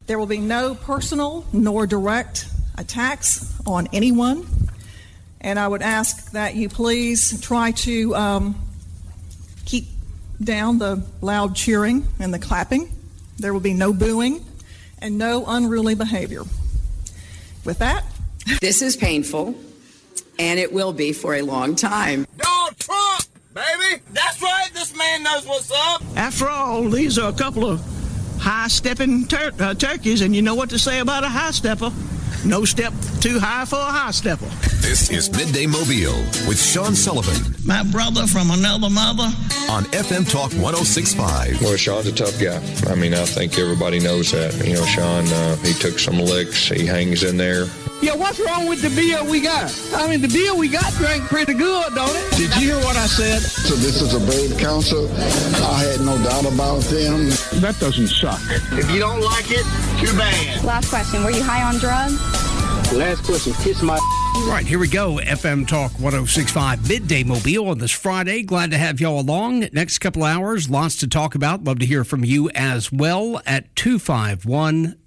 There will be no personal nor direct attacks on anyone. And I would ask that you please try to keep down the loud cheering and the clapping. There will be no booing and no unruly behavior. With that, this is painful, and it will be for a long time. Donald Trump, baby! That's right, this man knows what's up! After all, these are a couple of high-stepping turkeys, and you know what to say about a high-stepper. No step too high for a high-stepper. This is Midday Mobile with Sean Sullivan. My brother from another mother. On FM Talk 106.5. Well, Sean's a tough guy. I mean, I think everybody knows that. You know, Sean, he took some licks. He hangs in there. Yeah, what's wrong with the beer we got? I mean, the beer we got drank pretty good, don't it? Did you hear what I said? So this is a brave council. I had no doubt about them. That doesn't suck. If you don't like it, too bad. Last question. Were you high on drugs? Last question. Kiss my... All right, here we go. FM Talk 106.5 Midday Mobile on this Friday. Glad to have y'all along. Next couple hours, lots to talk about. Love to hear from you as well at 251-343-0106.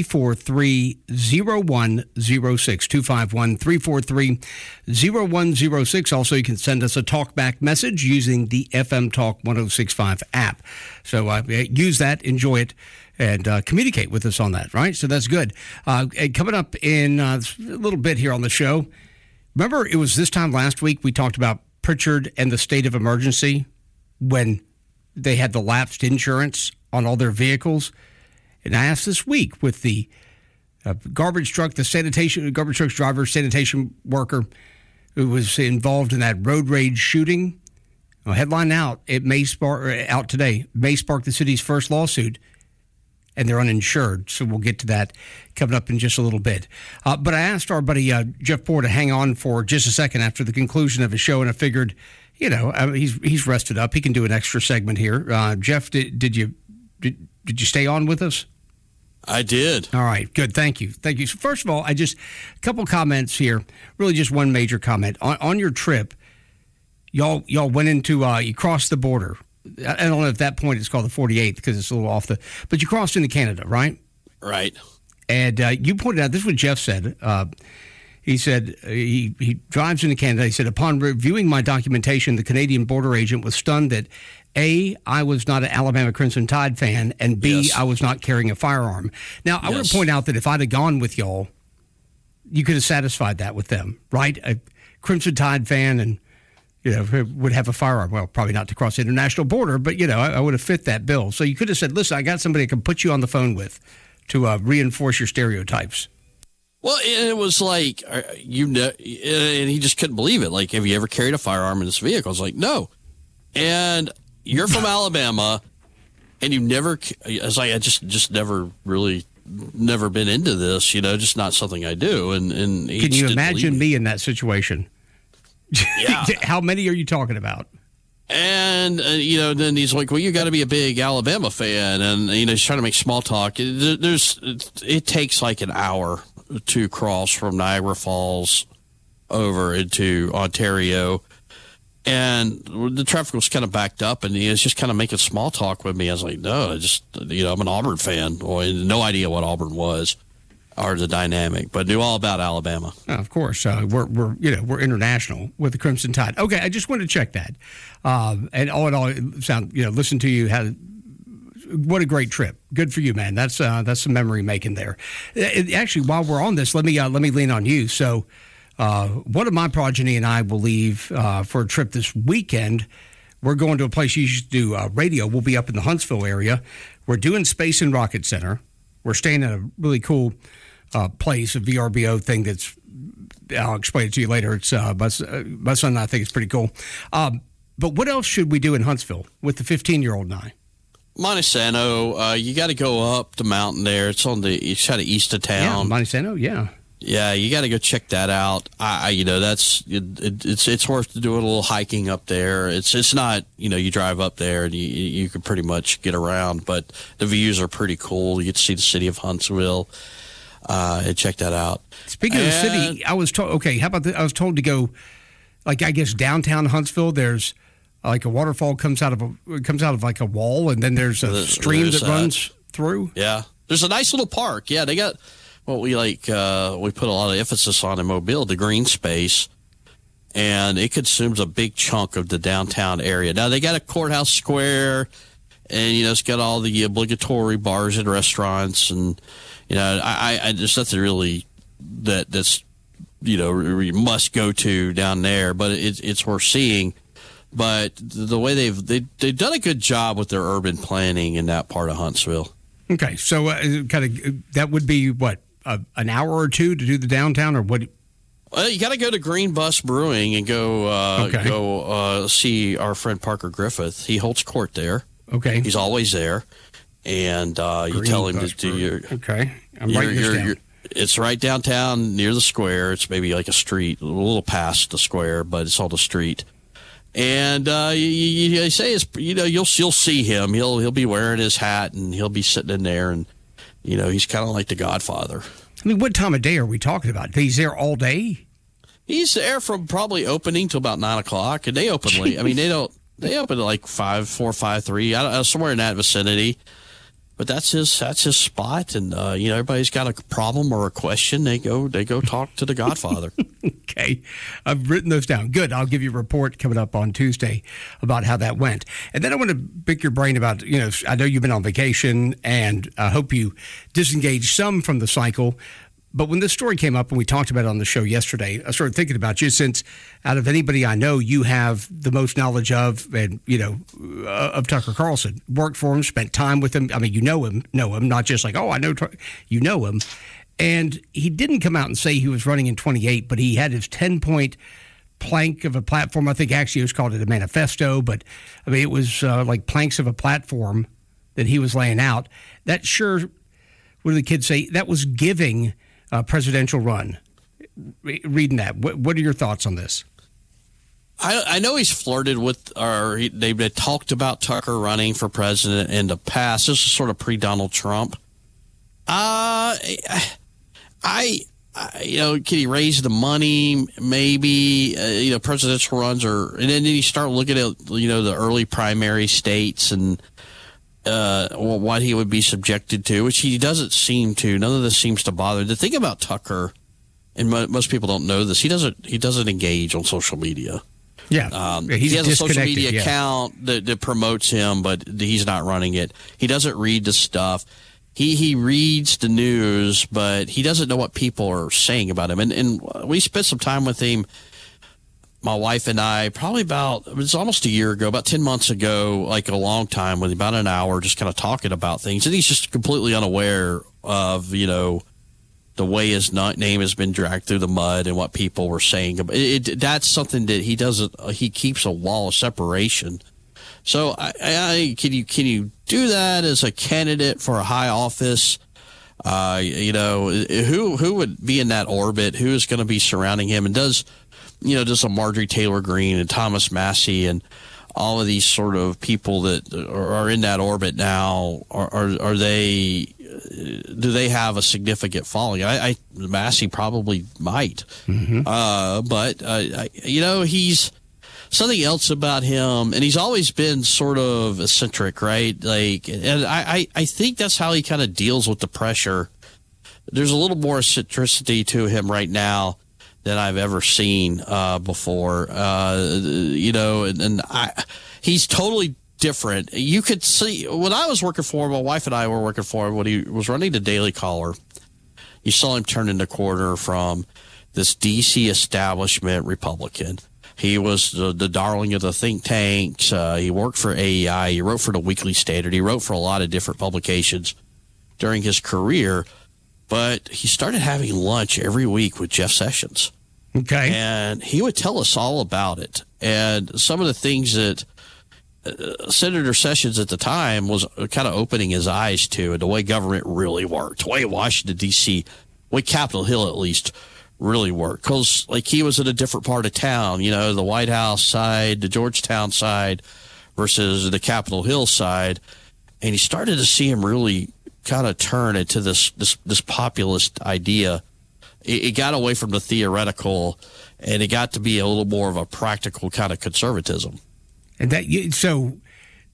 251-343-0106. Also, you can send us a talkback message using the FM Talk 106.5 app. So use that, enjoy it, and communicate with us on that, right? So that's good. And coming up in a little bit here on the show, remember it was this time last week we talked about Pritchard and the state of emergency when they had the lapsed insurance on all their vehicles. And I asked this week with the garbage truck's driver, sanitation worker who was involved in that road rage shooting. Well, headline out, it may spark out today, may spark the city's first lawsuit. And they're uninsured, so we'll get to that coming up in just a little bit. But I asked our buddy Jeff Poor to hang on for just a second after the conclusion of his show, and I figured, he's rested up. He can do an extra segment here. Jeff, did you stay on with us? I did. All right, good. Thank you. So first of all, a couple comments here. Really, just one major comment on your trip. Y'all went into you crossed the border. I don't know if at that point it's called the 48th because it's a little off but you crossed into Canada, right? Right. And you pointed out, this is what Jeff said. He said he drives into Canada. He said, upon reviewing my documentation, the Canadian border agent was stunned that A, I was not an Alabama Crimson Tide fan, and B, yes, I was not carrying a firearm. Now, I want to point out that if I'd have gone with y'all, you could have satisfied that with them, right? A Crimson Tide fan and would have a firearm. Well, probably not to cross the international border, but, I would have fit that bill. So you could have said, listen, I got somebody I can put you on the phone with to reinforce your stereotypes. Well, it was like, and he just couldn't believe it. Like, have you ever carried a firearm in this vehicle? I was like, no. And you're from Alabama, and you never, I was like, I just never been into this, just not something I do. And can you imagine me in that situation? Yeah. How many are you talking about? And, then he's like, well, you got to be a big Alabama fan. And, he's trying to make small talk. It takes like an hour to cross from Niagara Falls over into Ontario. And the traffic was kind of backed up, and he was just kind of making small talk with me. I was like, no, I'm an Auburn fan. Well, no idea what Auburn was or the dynamic, but knew all about Alabama. Of course, we're international with the Crimson Tide. Okay, I just wanted to check that. And all in all, listen to you. What a great trip! Good for you, man. That's some memory making there. Actually, while we're on this, let me lean on you. So, one of my progeny and I will leave for a trip this weekend. We're going to a place you used to do radio. We'll be up in the Huntsville area. We're doing Space and Rocket Center. We're staying at a really cool place, a VRBO thing that's, I'll explain it to you later. It's my son and I think it's pretty cool. But what else should we do in Huntsville with the 15-year-old and I? Montesano, you got to go up the mountain there. It's on the kind of east of town. Yeah, Montesano, yeah. Yeah, you got to go check that out. It's worth doing a little hiking up there. It's not, you drive up there and you can pretty much get around, but the views are pretty cool. You get to see the city of Huntsville and check that out. Speaking of the city, I was told. Okay, how about I was told to go, like I guess downtown Huntsville. There's like a waterfall comes out of like a wall, and then there's a stream that runs through. Yeah. There's a nice little park. Yeah, they got what we like. We put a lot of emphasis on in Mobile, the green space, and it consumes a big chunk of the downtown area. Now they got a courthouse square, and it's got all the obligatory bars and restaurants, and I there's nothing really that's you must go to down there, but it's worth seeing. But the way they've done a good job with their urban planning in that part of Huntsville. Okay, so that would be what, an hour or two to do the downtown, or what? Well, you got to go to Green Bus Brewing and go see our friend Parker Griffith. He holds court there. Okay, he's always there, and you tell him to do your. Okay, I'm writing this down. It's right downtown near the square. It's maybe like a street, a little past the square, but it's all the street. And you say you'll see him. He'll be wearing his hat, and he'll be sitting in there, and he's kind of like the Godfather. I mean, what time of day are we talking about? He's there all day? He's there from probably opening till about 9 o'clock, and they open late. I mean, they open at like 4, 5, 3, somewhere in that vicinity. But that's his spot, and everybody's got a problem or a question. They go talk to the Godfather. Okay, I've written those down. Good. I'll give you a report coming up on Tuesday about how that went, and then I want to pick your brain about I know you've been on vacation, and I hope you disengaged some from the cycle. But when this story came up and we talked about it on the show yesterday, I started thinking about you, since out of anybody I know, you have the most knowledge of, and of Tucker Carlson. Worked for him, spent time with him. I mean, you know him, not just like, oh, I know, you know him. And he didn't come out and say he was running in 28, but he had his 10-point plank of a platform. I think actually it was called it a manifesto, but I mean, it was like planks of a platform that he was laying out. That sure, what do the kids say? That was giving presidential run. Reading that, what are your thoughts on this? I know he's flirted with, or they've talked about Tucker running for president in the past. This is sort of pre-Donald Trump. Can he raise the money? Maybe, presidential runs and then you start looking at, the early primary states and what he would be subjected to, which he doesn't seem to. None of this seems to bother. The thing about Tucker, and most people don't know this, he doesn't engage on social media. Yeah, he has a social media account that promotes him, but he's not running it. He doesn't read the stuff. He reads the news, but he doesn't know what people are saying about him. And we spent some time with him, my wife and I, probably it was almost a year ago, about 10 months ago, like a long time, with about an hour, just kind of talking about things. And he's just completely unaware of, the way his name has been dragged through the mud and what people were saying. That's something that he doesn't, he keeps a wall of separation. So can you do that as a candidate for a high office? Who would be in that orbit? Who is going to be surrounding him? And does a Marjorie Taylor Greene and Thomas Massey and all of these sort of people that are in that orbit now, are they, do they have a significant following? Massey probably might. Mm-hmm. But he's something else about him, and he's always been sort of eccentric, right? And I think that's how he kind of deals with the pressure. There's a little more eccentricity to him right now than I've ever seen before. He's totally different. You could see when I was working for him, my wife and I were working for him when he was running the Daily Caller. You saw him turn in the corner from this D.C. establishment Republican. He was the darling of the think tanks. He worked for AEI. He wrote for the Weekly Standard. He wrote for a lot of different publications during his career. But he started having lunch every week with Jeff Sessions. Okay. And he would tell us all about it. And some of the things that Senator Sessions at the time was kind of opening his eyes to, and the way government really worked, the way Washington, D.C., the way Capitol Hill at least really worked. Because he was in a different part of town, the White House side, the Georgetown side versus the Capitol Hill side. And he started to see him really kind of turn into this populist idea. It got away from the theoretical, and it got to be a little more of a practical kind of conservatism. And so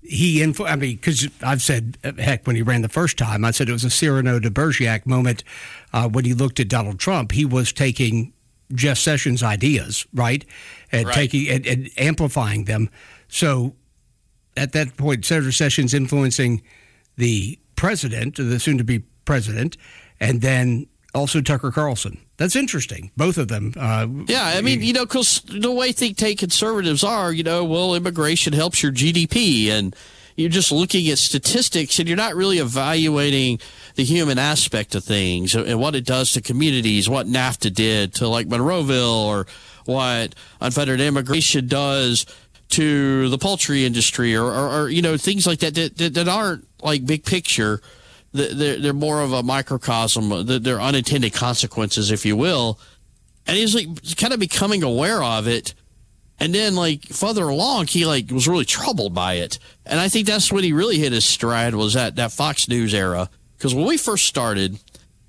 because I've said, heck, when he ran the first time, I said it was a Cyrano de Bergerac moment when he looked at Donald Trump. He was taking Jeff Sessions' ideas, right? And taking and amplifying them. So at that point, Senator Sessions influencing the president, the soon-to-be president, and then also Tucker Carlson. That's interesting. Both of them. Because the way think tank conservatives are, immigration helps your GDP, and you're just looking at statistics, and you're not really evaluating the human aspect of things and what it does to communities, what NAFTA did to like Monroeville, or what unfettered immigration does to the poultry industry, or things like that aren't like big picture. They're more of a microcosm. They're unintended consequences, if you will. And he's like kind of becoming aware of it. And then like further along, he like was really troubled by it. And I think that's when he really hit his stride, was that Fox News era. Because when he first started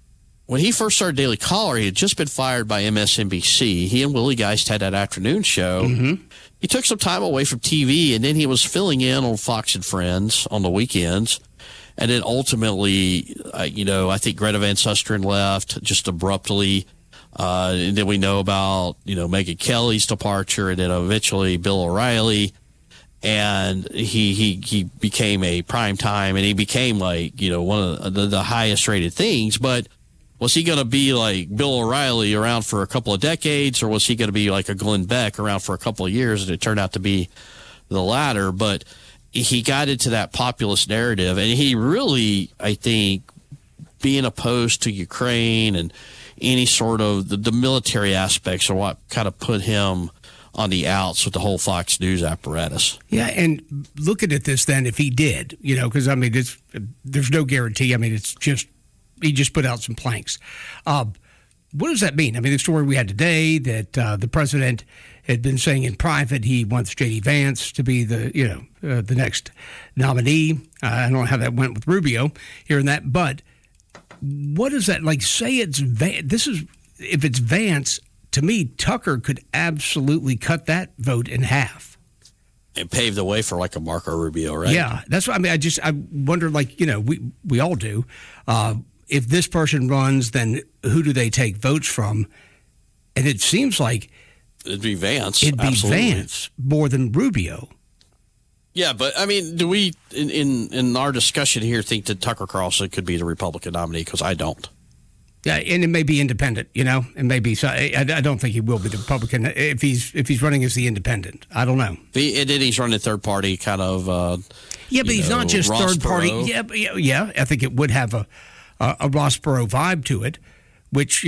Daily Caller, he had just been fired by MSNBC. He and Willie Geist had that afternoon show. Mm-hmm. He took some time away from TV, and then he was filling in on Fox and Friends on the weekends. And then ultimately, I think Greta Van Susteren left just abruptly. And then we know about, Megyn Kelly's departure, and then eventually Bill O'Reilly. And he became a prime time, and he became like, one of the highest rated things. But was he going to be like Bill O'Reilly around for a couple of decades, or was he going to be like a Glenn Beck around for a couple of years? And it turned out to be the latter. But he got into that populist narrative, and he really, I think, being opposed to Ukraine and any sort of the military aspects are what kind of put him on the outs with the whole Fox News apparatus. Yeah, and looking at this then, if he did, because, there's no guarantee. It's just, he just put out some planks. What does that mean? The story we had today that the president had been saying in private he wants J.D. Vance to be the next nominee. I don't know how that went with Rubio, hearing that. But what is that? Like, say it's Vance. If it's Vance, to me, Tucker could absolutely cut that vote in half. And pave the way for like a Marco Rubio, right? Yeah, that's what I wonder, we all do. If this person runs, then who do they take votes from? And it seems like it'd be Vance. It'd be Vance more than Rubio. Yeah, but do we in our discussion here think that Tucker Carlson could be the Republican nominee? Because I don't. Yeah, and it may be independent. It may be. So I don't think he will be the Republican if he's running as the independent. I don't know. And then he's running third party kind of. Yeah, but he's not just Ross third party. Perot. Yeah. I think it would have a Ross Perot vibe to it, which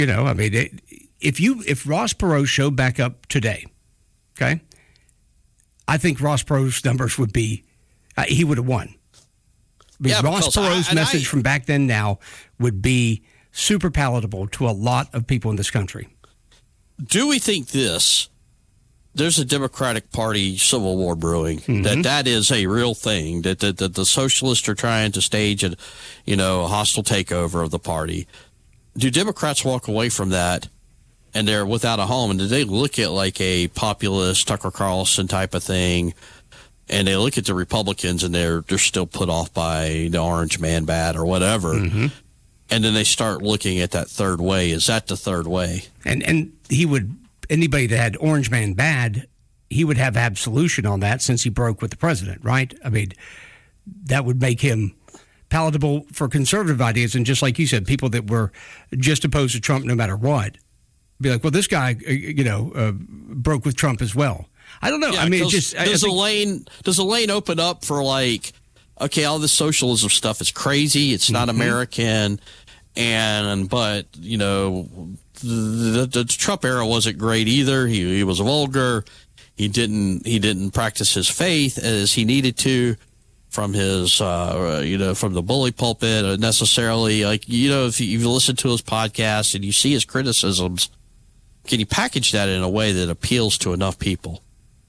if Ross Perot showed back up today, okay, I think Ross Perot's numbers would be he would have won. Ross Perot's message from back then now would be super palatable to a lot of people in this country. Do we think this? There's a Democratic Party civil war brewing. Mm-hmm. That is a real thing. That the socialists are trying to stage a hostile takeover of the party. Do Democrats walk away from that and they're without a home? And do they look at like a populist Tucker Carlson type of thing? And they look at the Republicans and they're still put off by the orange man bat or whatever. Mm-hmm. And then they start looking at that third way. Is that the third way? And he would. Anybody that had Orange Man bad, he would have absolution on that since he broke with the president, right? That would make him palatable for conservative ideas. And just like you said, people that were just opposed to Trump no matter what, be like, well, this guy, broke with Trump as well. I don't know. Yeah, does the lane open up for like, okay, all this socialism stuff is crazy. It's not American. But the Trump era wasn't great either. He was vulgar. He didn't practice his faith as he needed to from his from the bully pulpit necessarily. If you listen to his podcast and you see his criticisms, can you package that in a way that appeals to enough people?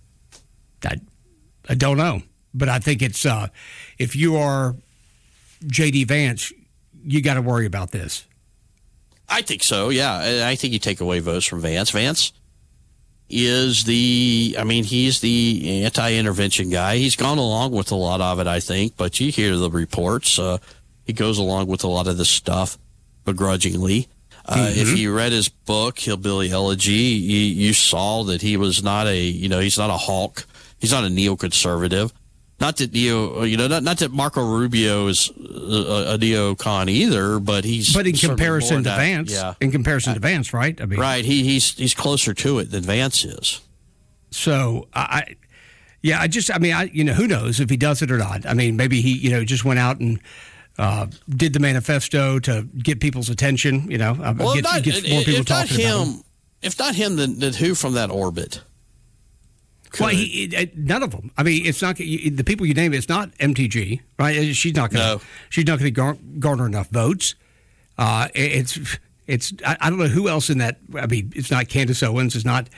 I don't know, but I think it's if you are J.D. Vance, you got to worry about this. I think so, yeah. I think you take away votes from Vance. Vance, he's the anti-intervention guy. He's gone along with a lot of it, I think, but you hear the reports. He goes along with a lot of this stuff begrudgingly. If you read his book, Hillbilly Elegy, you saw that he was not he's not a hawk. He's not a neoconservative. Not that not that Marco Rubio is a neocon either, but he's. But in comparison to Vance, in comparison to Vance, right? I mean, right. He's closer to it than Vance is. So who knows if he does it or not? I mean, maybe he just went out and did the manifesto to get people's attention. Get more people talking about him. If not him, then who from that orbit? Well, none of them. I mean, it's not the people you name. It's not MTG, right? She's not going to garner enough votes. It's. I don't know who else in that. I mean, it's not Candace Owens. It's not.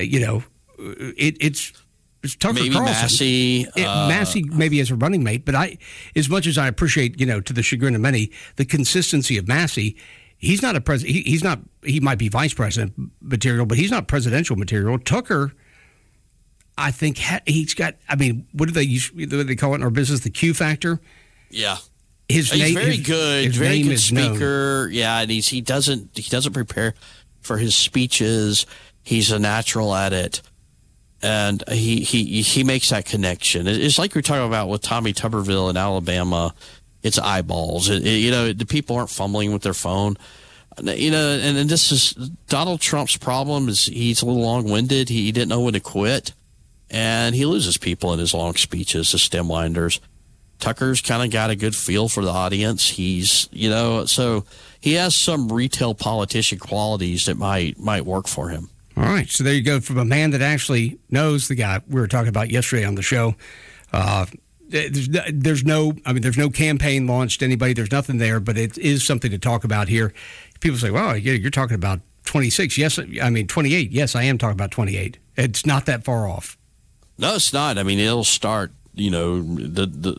It's Tucker maybe Carlson. Massey. Massey maybe as a running mate, but as much as I appreciate, to the chagrin of many, the consistency of Massey. He's not a president. He's not. He might be vice president material, but he's not presidential material. Tucker. I think he's got. I mean, what do they call it in our business? The Q factor. Yeah, he's very good. Very good speaker. Known. Yeah, and he doesn't prepare for his speeches. He's a natural at it, and he makes that connection. It's like we're talking about with Tommy Tuberville in Alabama. It's eyeballs. The people aren't fumbling with their phone. And this is Donald Trump's problem. Is he's a little long-winded. He didn't know when to quit. And he loses people in his long speeches, the stemwinders. Tucker's kind of got a good feel for the audience. He's, so he has some retail politician qualities that might work for him. All right. So there you go, from a man that actually knows the guy we were talking about yesterday on the show. There's no campaign launched, anybody. There's nothing there, but it is something to talk about here. People say, well, you're talking about 26. Yes, I mean 28. Yes, I am talking about 28. It's not that far off. No, it's not. I mean, it'll start, not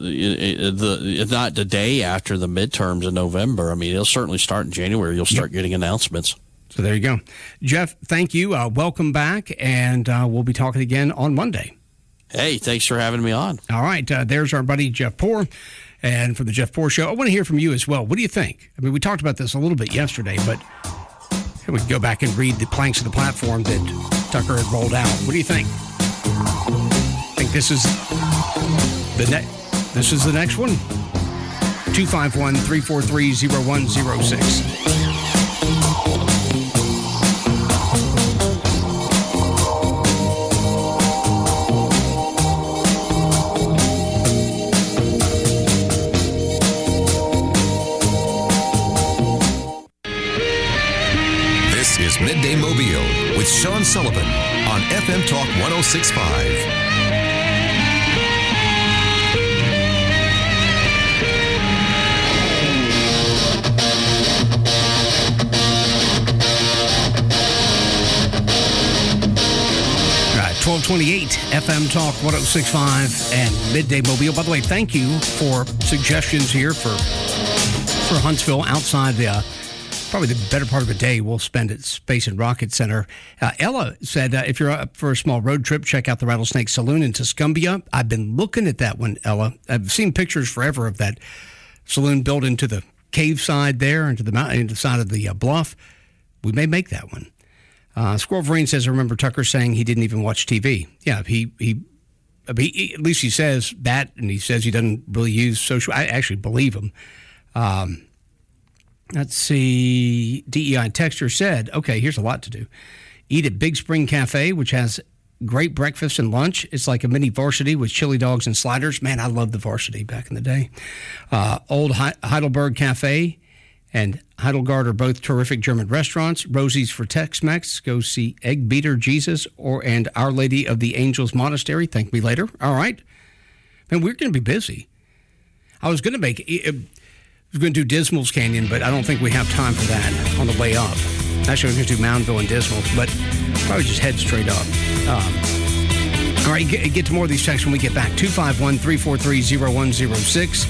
the day after the midterms in November. I mean, it'll certainly start in January. You'll start getting announcements. So there you go. Jeff, thank you. Welcome back, and we'll be talking again on Monday. Hey, thanks for having me on. All right. There's our buddy Jeff Poor, and from the Jeff Poor Show. I want to hear from you as well. What do you think? I mean, we talked about this a little bit yesterday, but we can go back and read the planks of the platform that Tucker had rolled out. What do you think? I think this is the next one. 251-343-0106. This is Midday Mobile with Sean Sullivan on FM Talk 106.5. Right, 1228 FM Talk 106.5 and Midday Mobile. By the way, thank you for suggestions here for Huntsville outside the probably the better part of a day we'll spend at Space and Rocket Center. Ella said, if you're up for a small road trip, check out the Rattlesnake Saloon in Tuscumbia. I've been looking at that one, Ella. I've seen pictures forever of that saloon built into the cave side there, into the mountain, into the side of the bluff. We may make that one. Squirrel Vereen says, I remember Tucker saying he didn't even watch TV. Yeah, he at least he says that, and he says he doesn't really use social. I actually believe him. Let's see. DEI Texture said, okay, here's a lot to do. Eat at Big Spring Cafe, which has great breakfast and lunch. It's like a mini Varsity with chili dogs and sliders. Man, I loved the Varsity back in the day. Old Heidelberg Cafe and Heidelgard are both terrific German restaurants. Rosie's for Tex-Mex. Go see Egg Beater Jesus and Our Lady of the Angels Monastery. Thank me later. All right. Man, we're going to be busy. I was going to do Dismal's Canyon, but I don't think we have time for that on the way up. Actually, we're going to do Moundville and Dismal, but probably just head straight up. All right, get to more of these texts when we get back. 251-343-0106.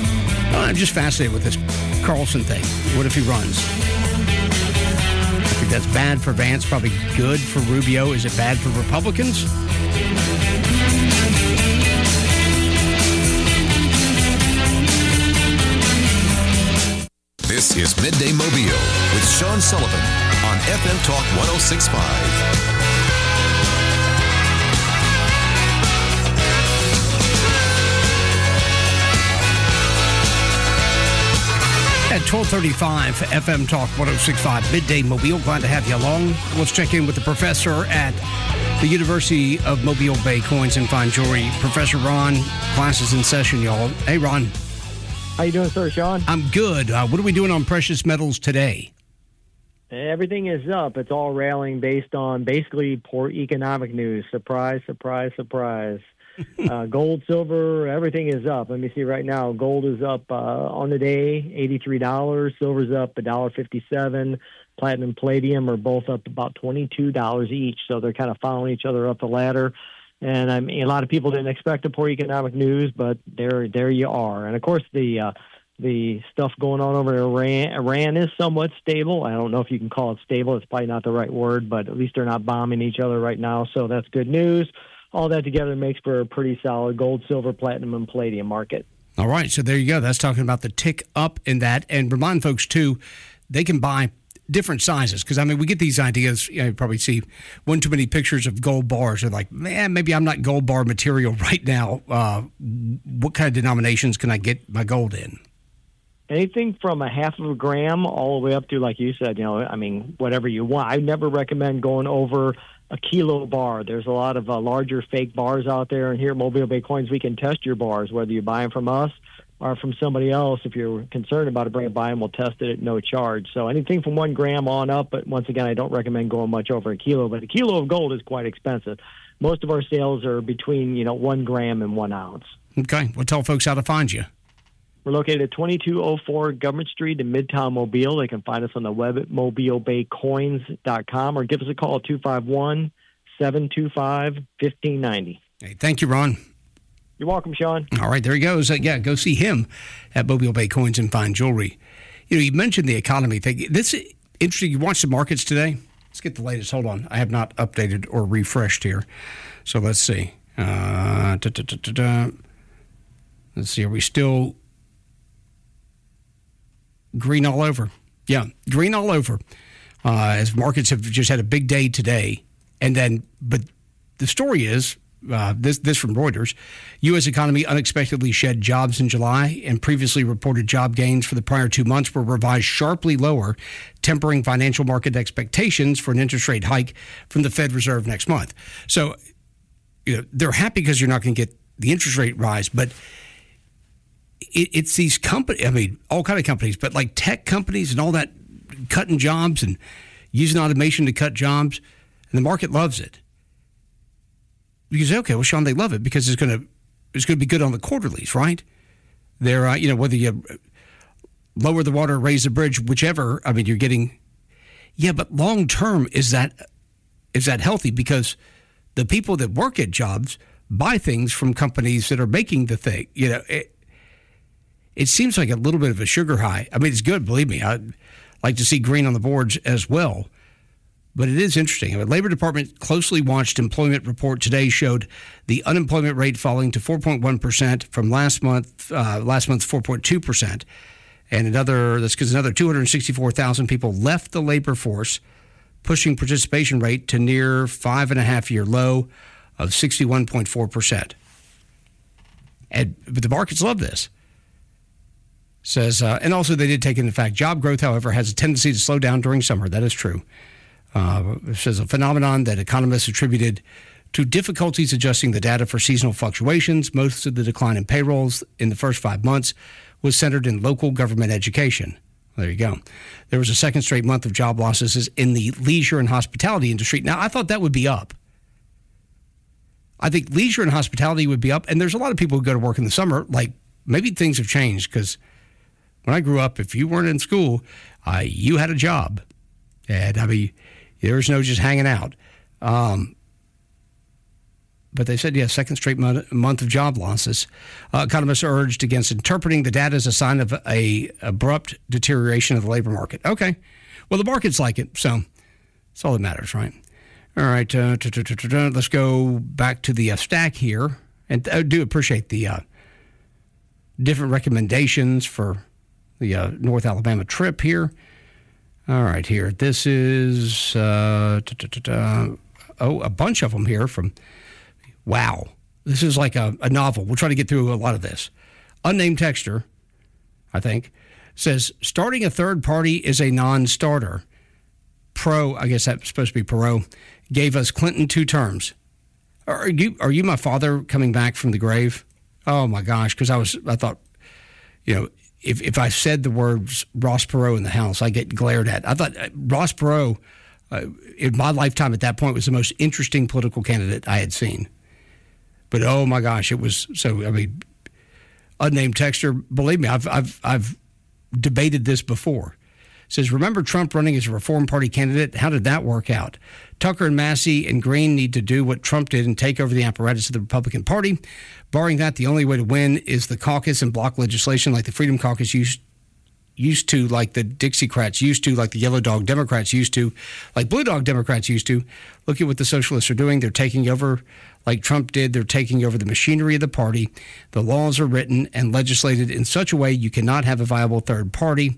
I'm just fascinated with this Carlson thing. What if he runs? I could That's bad for Vance, probably good for Rubio. Is it bad for Republicans? This is Midday Mobile with Sean Sullivan on FM Talk 106.5. At 12:35, FM Talk 106.5, Midday Mobile. Glad to have you along. Let's check in with the professor at the University of Mobile Bay Coins and Fine Jewelry, Professor Ron. Classes in session, y'all. Hey, Ron. How you doing, sir, Sean? I'm good. What are we doing on precious metals today? Everything is up. It's all railing based on basically poor economic news. Surprise, surprise, surprise. Gold, silver, everything is up. Let me see right now. Gold is up on the day, $83. Silver's up $1.57. Platinum, palladium are both up about $22 each. So they're kind of following each other up the ladder. And I mean, a lot of people didn't expect a poor economic news, but there you are. And of course, the stuff going on over Iran is somewhat stable. I don't know if you can call it stable. It's probably not the right word, but at least they're not bombing each other right now. So that's good news. All that together makes for a pretty solid gold, silver, platinum, and palladium market. All right, so there you go. That's talking about the tick up in that. And remind folks, too, they can buy different sizes. Because, I mean, we get these ideas. You probably see one too many pictures of gold bars. They're like, man, maybe I'm not gold bar material right now. What kind of denominations can I get my gold in? Anything from a half of a gram all the way up to, like you said, whatever you want. I never recommend going over a kilo bar. There's a lot of larger fake bars out there, and here at Mobile Bay Coins, we can test your bars, whether you buy them from us or from somebody else. If you're concerned about it, bring it by and we'll test it at no charge. So anything from 1 gram on up, but once again, I don't recommend going much over a kilo, but a kilo of gold is quite expensive. Most of our sales are between 1 gram and 1 ounce. Okay, well, tell folks how to find you. We're located at 2204 Government Street in Midtown Mobile. They can find us on the web at mobilebaycoins.com or give us a call at 251-725-1590. Hey, thank you, Ron. You're welcome, Sean. All right, there he goes. Go see him at Mobile Bay Coins and Fine Jewelry. You mentioned the economy thing. This is interesting. You watched the markets today? Let's get the latest. Hold on. I have not updated or refreshed here. So let's see. Let's see. Are we still green all over? Yeah, green all over. As markets have just had a big day today. And then, but the story is, this from Reuters, U.S. economy unexpectedly shed jobs in July, and previously reported job gains for the prior 2 months were revised sharply lower, tempering financial market expectations for an interest rate hike from the Fed Reserve next month. So, they're happy because you're not going to get the interest rate rise, but it's these companies, all kind of companies, but like tech companies and all that, cutting jobs and using automation to cut jobs, and the market loves it. You say, okay, well, Sean, they love it because it's going to be good on the quarterlies, right? They're, whether you lower the water, raise the bridge, whichever. I mean, you're getting, yeah, but long term, is that healthy? Because the people that work at jobs buy things from companies that are making the thing. It seems like a little bit of a sugar high. I mean, it's good, believe me. I'd like to see green on the boards as well. But it is interesting. The Labor Department closely watched employment report today showed the unemployment rate falling to 4.1% from last month's 4.2%. And that's because another 264,000 people left the labor force, pushing participation rate to near 5.5-year low of 61.4%. But the markets love this. Says, and also they did take into fact job growth, however, has a tendency to slow down during summer. That is true. It says a phenomenon that economists attributed to difficulties adjusting the data for seasonal fluctuations. Most of the decline in payrolls in the first 5 months was centered in local government education. There you go. There was a second straight month of job losses in the leisure and hospitality industry. Now, I thought that would be up. I think leisure and hospitality would be up. And there's a lot of people who go to work in the summer. Like, maybe things have changed because when I grew up, if you weren't in school, you had a job. And I mean, there was no just hanging out. But they said, second straight month of job losses. Economists urged against interpreting the data as a sign of a abrupt deterioration of the labor market. Okay. Well, the markets like it. So That's all that matters, right? All right, let's go back to the stack here. And I do appreciate the different recommendations for the North Alabama trip here. All right, here. This is, a bunch of them here from, wow. This is like a novel. We'll try to get through a lot of this. Unnamed texter, I think, says, starting a third party is a non-starter. Pro, I guess that's supposed to be Perot, gave us Clinton 2 terms. Are you my father coming back from the grave? Oh my gosh, because I thought, if I said the words Ross Perot in the House, I get glared at. I thought Ross Perot, in my lifetime at that point, was the most interesting political candidate I had seen. But oh my gosh, it was so. I mean, unnamed texter, believe me, I've debated this before. Says, remember Trump running as a Reform Party candidate? How did that work out? Tucker and Massey and Green need to do what Trump did and take over the apparatus of the Republican Party. Barring that, the only way to win is the caucus and block legislation like the Freedom Caucus used to, like the Dixiecrats used to, like the Yellow Dog Democrats used to, like Blue Dog Democrats used to. Look at what the socialists are doing. They're taking over, like Trump did. They're taking over the machinery of the party. The laws are written and legislated in such a way you cannot have a viable third party.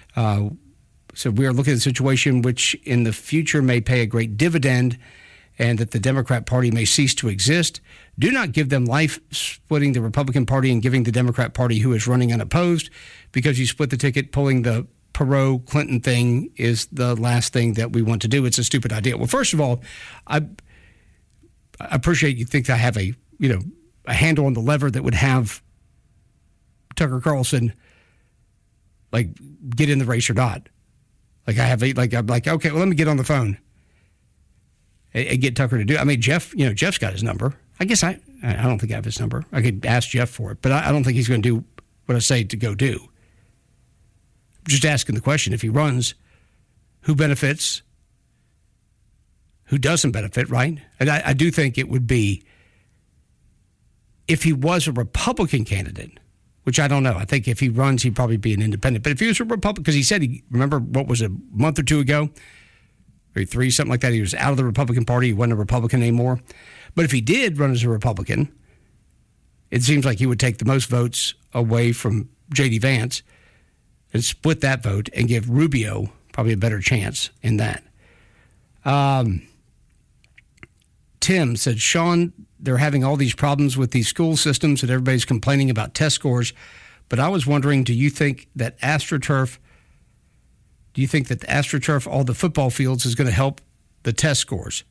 So we are looking at a situation which in the future may pay a great dividend and that the Democrat Party may cease to exist. Do not give them life splitting the Republican Party and giving the Democrat Party who is running unopposed because you split the ticket. Pulling the Perot-Clinton thing is the last thing that we want to do. It's a stupid idea. Well, first of all, I appreciate you think I have a handle on the lever that would have Tucker Carlson like get in the race or not. I'm like, okay, well, let me get on the phone and get Tucker to do it. I mean, Jeff's got his number. I guess I don't think I have his number. I could ask Jeff for it, but I don't think he's going to do what I say to go do. I'm just asking the question. If he runs, who benefits? Who doesn't benefit, right? And I do think it would be, if he was a Republican candidate, which I don't know. I think if he runs, he'd probably be an independent. But if he was a Republican, because he said, remember what was it, a month or two ago, or 3, something like that, he was out of the Republican Party. He wasn't a Republican anymore. But if he did run as a Republican, it seems like he would take the most votes away from J.D. Vance and split that vote and give Rubio probably a better chance in that. Tim said, Sean, they're having all these problems with these school systems and everybody's complaining about test scores. But I was wondering, do you think that AstroTurf, all the football fields, is going to help the test scores?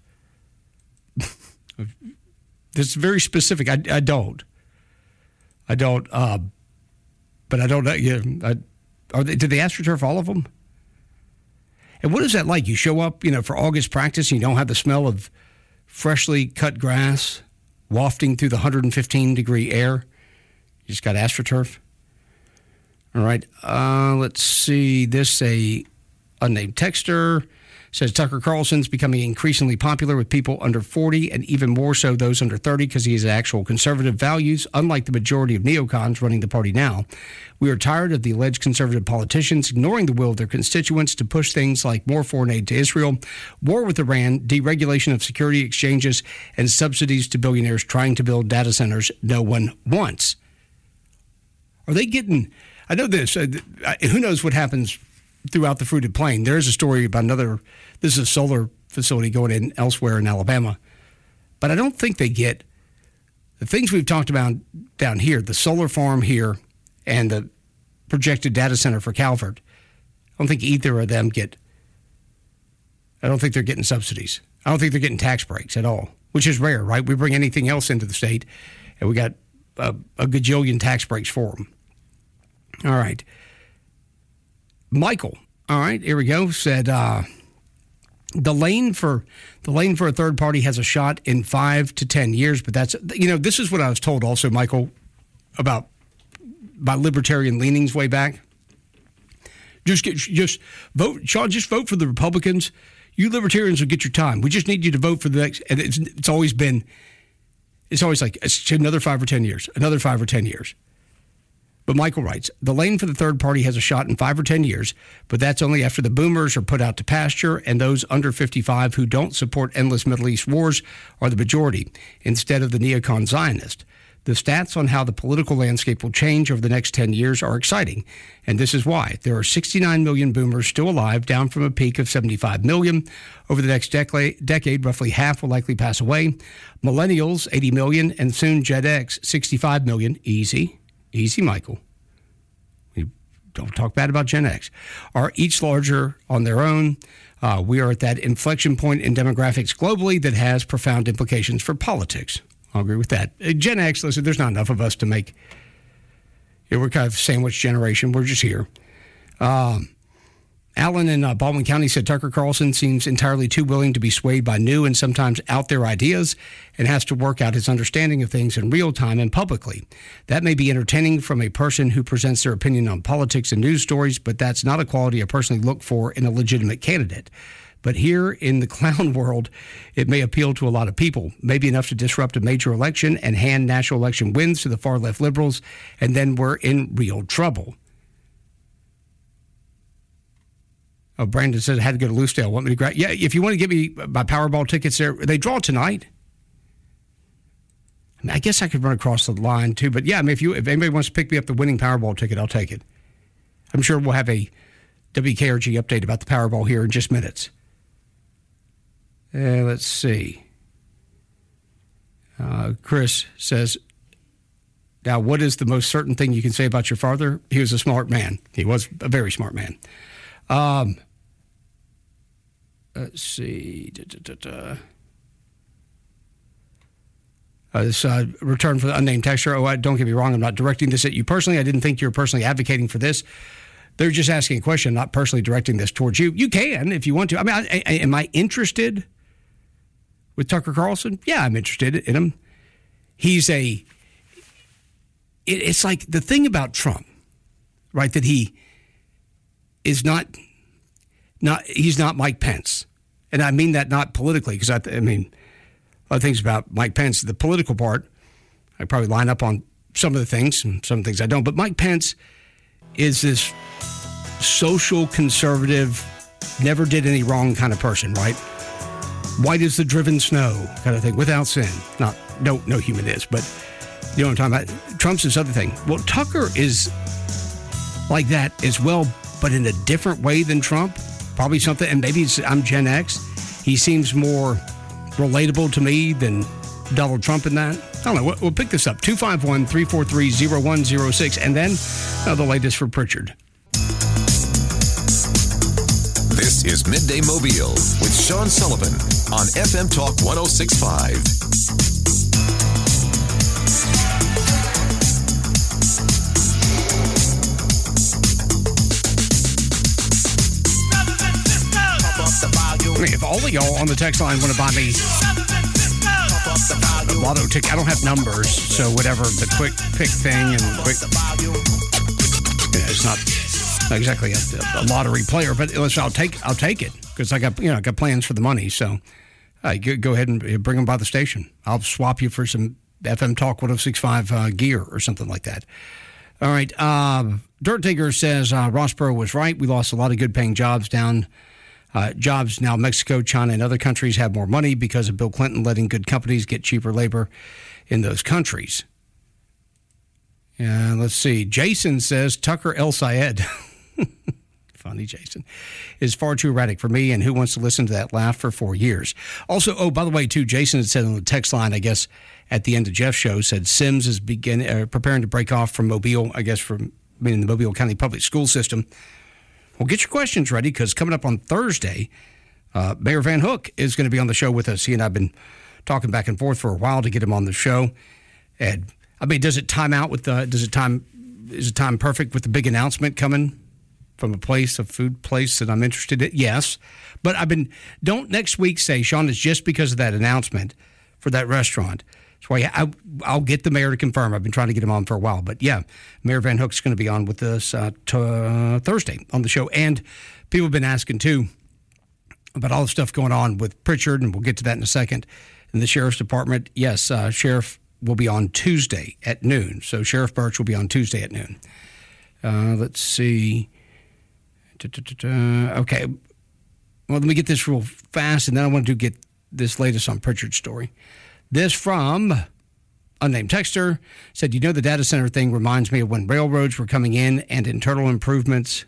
This is very specific. I don't. But I don't know. Did they AstroTurf all of them? And what is that like? You show up, for August practice and you don't have the smell of freshly cut grass wafting through the 115-degree air. You just got AstroTurf. All right. Let's see. This a unnamed texter says Tucker Carlson's becoming increasingly popular with people under 40 and even more so those under 30 because he has actual conservative values, unlike the majority of neocons running the party now. We are tired of the alleged conservative politicians ignoring the will of their constituents to push things like more foreign aid to Israel, war with Iran, deregulation of security exchanges, and subsidies to billionaires trying to build data centers no one wants. Are they getting... I know this. Who knows what happens throughout the fruited plain. There's a story about this is a solar facility going in elsewhere in Alabama. But I don't think they get the things we've talked about down here, the solar farm here and the projected data center for Calvert. I don't think either of them I don't think they're getting subsidies. I don't think they're getting tax breaks at all, which is rare, right? We bring anything else into the state and we got a gajillion tax breaks for them. All right. Michael, all right, here we go, said the lane for a third party has a shot in 5 to 10 years, but that's, this is what I was told also, Michael, about my libertarian leanings way back. Just vote, Sean, just vote for the Republicans. You libertarians will get your time. We just need you to vote for the next, and it's always like, it's another 5 or 10 years, another 5 or 10 years. But Michael writes, the lane for the third party has a shot in 5 or 10 years, but that's only after the boomers are put out to pasture and those under 55 who don't support endless Middle East wars are the majority, instead of the neocon Zionist. The stats on how the political landscape will change over the next 10 years are exciting, and this is why. There are 69 million boomers still alive, down from a peak of 75 million. Over the next decade, roughly half will likely pass away. Millennials, 80 million, and soon Gen X, 65 million. Easy, Michael. We don't talk bad about Gen X. Are each larger on their own. We are at that inflection point in demographics globally that has profound implications for politics. I'll agree with that. Gen X, listen, there's not enough of us to make. We're kind of sandwich generation. We're just here. Alan in Baldwin County said Tucker Carlson seems entirely too willing to be swayed by new and sometimes out there ideas and has to work out his understanding of things in real time and publicly. That may be entertaining from a person who presents their opinion on politics and news stories, but that's not a quality I personally look for in a legitimate candidate. But here in the clown world, it may appeal to a lot of people, maybe enough to disrupt a major election and hand national election wins to the far-left liberals, and then we're in real trouble. Oh, Brandon said I had to go to Loosedale. Want me to grab? Yeah, if you want to give me my Powerball tickets there, they draw tonight. I mean, I guess I could run across the line too, but yeah, I mean, if anybody wants to pick me up the winning Powerball ticket, I'll take it. I'm sure we'll have a WKRG update about the Powerball here in just minutes. Let's see. Chris says, now, what is the most certain thing you can say about your father? He was a smart man. He was a very smart man. Let's see. This return for the unnamed texter. Oh, don't get me wrong. I'm not directing this at you personally. I didn't think you were personally advocating for this. They're just asking a question, not personally directing this towards you. You can if you want to. I mean, am I interested with Tucker Carlson? Yeah, I'm interested in him. It's like the thing about Trump, right, that he is he's not Mike Pence. And I mean that not politically, because I mean, a lot of things about Mike Pence, the political part, I probably line up on some of the things, and some things I don't. But Mike Pence is this social conservative, never did any wrong kind of person, right? White as the driven snow kind of thing, without sin. No human is, but you know what I'm talking about. Trump's this other thing. Well, Tucker is like that as well, but in a different way than Trump. Probably something, and maybe I'm Gen X. He seems more relatable to me than Donald Trump in that. I don't know. We'll pick this up. 251-343-0106. And then the latest for Pritchard. This is Midday Mobile with Sean Sullivan on FM Talk 106.5. I mean, if all of y'all on the text line want to buy me a lotto ticket, I don't have numbers, so whatever, the quick pick thing and quick, it's not exactly a lottery player, but listen, I'll take it because I got plans for the money. So go ahead and bring them by the station. I'll swap you for some FM Talk 106.5 gear or something like that. All right. Dirt Digger says Ross Perot was right. We lost a lot of good paying jobs down. Jobs now Mexico, China, and other countries have more money because of Bill Clinton letting good companies get cheaper labor in those countries. Let's see. Jason says Tucker El Sayed. Funny, Jason. Is far too erratic for me, and who wants to listen to that laugh for 4 years? Also, by the way, too, Jason had said on the text line, I guess, at the end of Jeff's show, said Sims is preparing to break off from Mobile, I guess, the Mobile County Public School System. Well, get your questions ready, because coming up on Thursday, Mayor Van Hook is going to be on the show with us. He and I have been talking back and forth for a while to get him on the show. And I mean, does it time perfect with the big announcement coming from a food place that I'm interested in? Yes. But don't next week say, Sean, it's just because of that announcement for that restaurant. That's why I'll get the mayor to confirm. I've been trying to get him on for a while. But yeah, Mayor Van Hook's going to be on with us Thursday on the show. And people have been asking, too, about all the stuff going on with Pritchard, and we'll get to that in a second. In the Sheriff's Department, yes, Sheriff will be on Tuesday at noon. So Sheriff Birch will be on Tuesday at noon. Let's see. Okay. Well, let me get this real fast, and then I want to get this latest on Pritchard's story. This from unnamed texter said, the data center thing reminds me of when railroads were coming in and internal improvements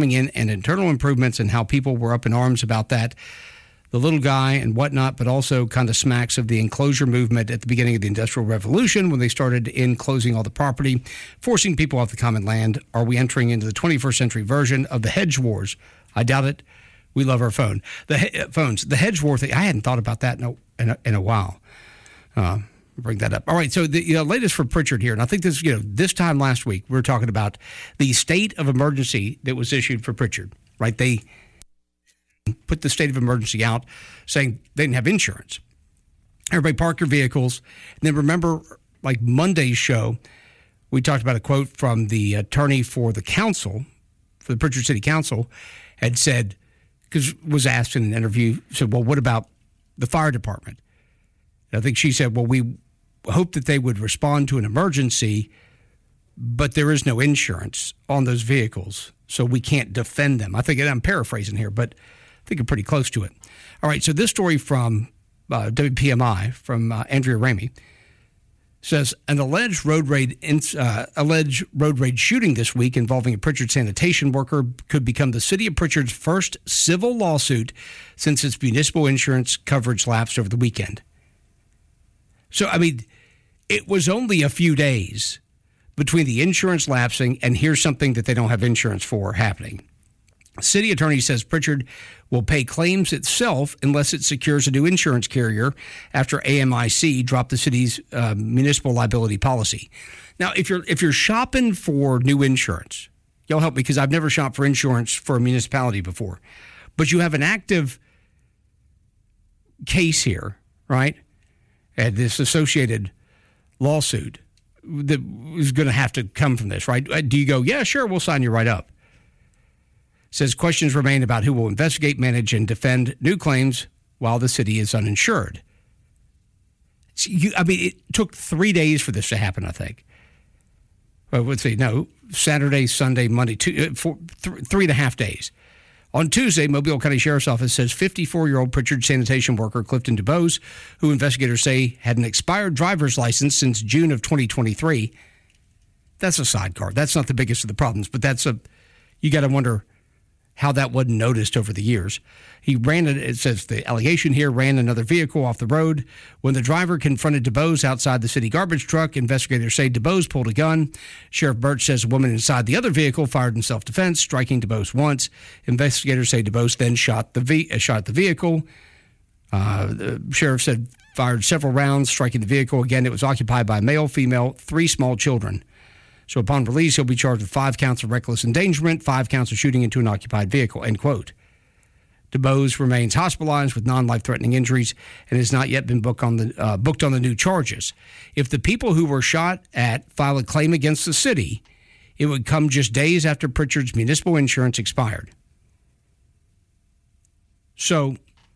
and how people were up in arms about that. The little guy and whatnot, but also kind of smacks of the enclosure movement at the beginning of the Industrial Revolution when they started enclosing all the property, forcing people off the common land. Are we entering into the 21st century version of the hedge wars? I doubt it. We love our phones. The hedge war thing, I hadn't thought about that in a while. Bring that up. All right, so the latest for Pritchard here, and I think this, this time last week, we were talking about the state of emergency that was issued for Pritchard, right? They put the state of emergency out saying they didn't have insurance. Everybody park your vehicles. And then remember, like Monday's show, we talked about a quote from the attorney for the council, for the Pritchard City Council, had said, because was asked in an interview, said, well, what about the fire department? And I think she said, well, we hope that they would respond to an emergency, but there is no insurance on those vehicles, so we can't defend them. I think I'm paraphrasing here, but I think I'm pretty close to it. All right, so this story from WPMI, from Andrea Ramey, says an alleged road rage shooting this week involving a Pritchard sanitation worker could become the city of Pritchard's first civil lawsuit since its municipal insurance coverage lapsed over the weekend. So, I mean, it was only a few days between the insurance lapsing and here's something that they don't have insurance for happening. City attorney says Pritchard will pay claims itself unless it secures a new insurance carrier after AMIC dropped the city's municipal liability policy. Now, if you're shopping for new insurance, y'all help me because I've never shopped for insurance for a municipality before, but you have an active case here, right? And this associated lawsuit that is going to have to come from this, right? Do you go, yeah, sure, we'll sign you right up? Says questions remain about who will investigate, manage, and defend new claims while the city is uninsured. It took 3 days for this to happen, I think. Well, let's see, no, Saturday, Sunday, Monday, 3.5 days. On Tuesday, Mobile County Sheriff's Office says 54-year-old Pritchard sanitation worker Clifton DuBose, who investigators say had an expired driver's license since June of 2023. That's a sidecar. That's not the biggest of the problems, but you got to wonder how that wasn't noticed over the years. He it says the allegation here, ran another vehicle off the road. When the driver confronted DuBose outside the city garbage truck, investigators say DuBose pulled a gun. Sheriff Birch says a woman inside the other vehicle fired in self-defense, striking DuBose once. Investigators say DuBose then shot the vehicle. The sheriff said fired several rounds, striking the vehicle. Again, it was occupied by a male, female, 3 small children. So upon release, he'll be charged with 5 counts of reckless endangerment, 5 counts of shooting into an occupied vehicle, end quote. DuBose remains hospitalized with non-life-threatening injuries and has not yet been booked on the new charges. If the people who were shot at file a claim against the city, it would come just days after Pritchard's municipal insurance expired. So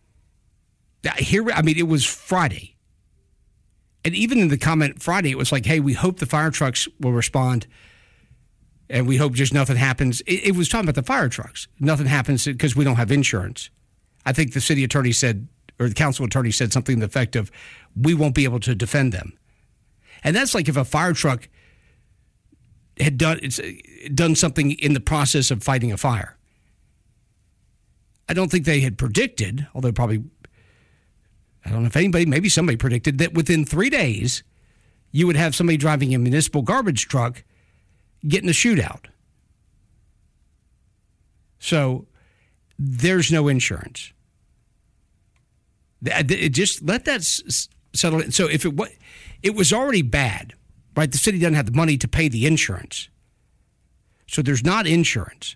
it was Friday. And even in the comment Friday, it was like, hey, we hope the fire trucks will respond and we hope just nothing happens. It was talking about the fire trucks. Nothing happens because we don't have insurance. I think the city attorney said, or the council attorney said something to the effect of, we won't be able to defend them. And that's like if a fire truck had done something in the process of fighting a fire. I don't think they had predicted, although probably, I don't know if anybody, maybe somebody predicted that within 3 days, you would have somebody driving a municipal garbage truck getting a shootout. So there's no insurance. Just let that settle in. So if it was already bad, right? The city doesn't have the money to pay the insurance. So there's not insurance.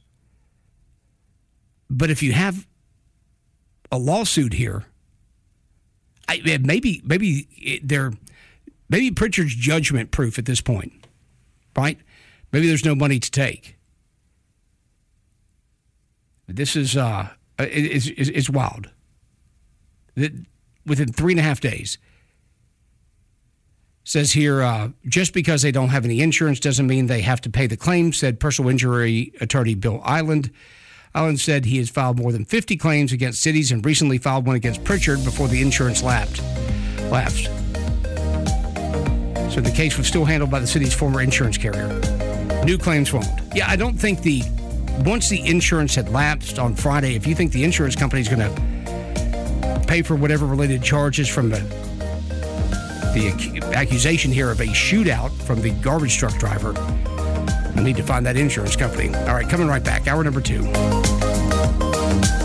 But if you have a lawsuit here, maybe Pritchard's judgment proof at this point, right? Maybe there's no money to take. This is it's wild. Within 3.5 days, Says here, just because they don't have any insurance doesn't mean they have to pay the claim, said personal injury attorney Bill Island. Island said he has filed more than 50 claims against cities and recently filed one against Pritchard before the insurance lapsed. So the case was still handled by the city's former insurance carrier. New claims won't. Yeah, I don't think once the insurance had lapsed on Friday, if you think the insurance company is going to pay for whatever related charges from the accusation here of a shootout from the garbage truck driver, you need to find that insurance company. All right, coming right back. Hour number 2.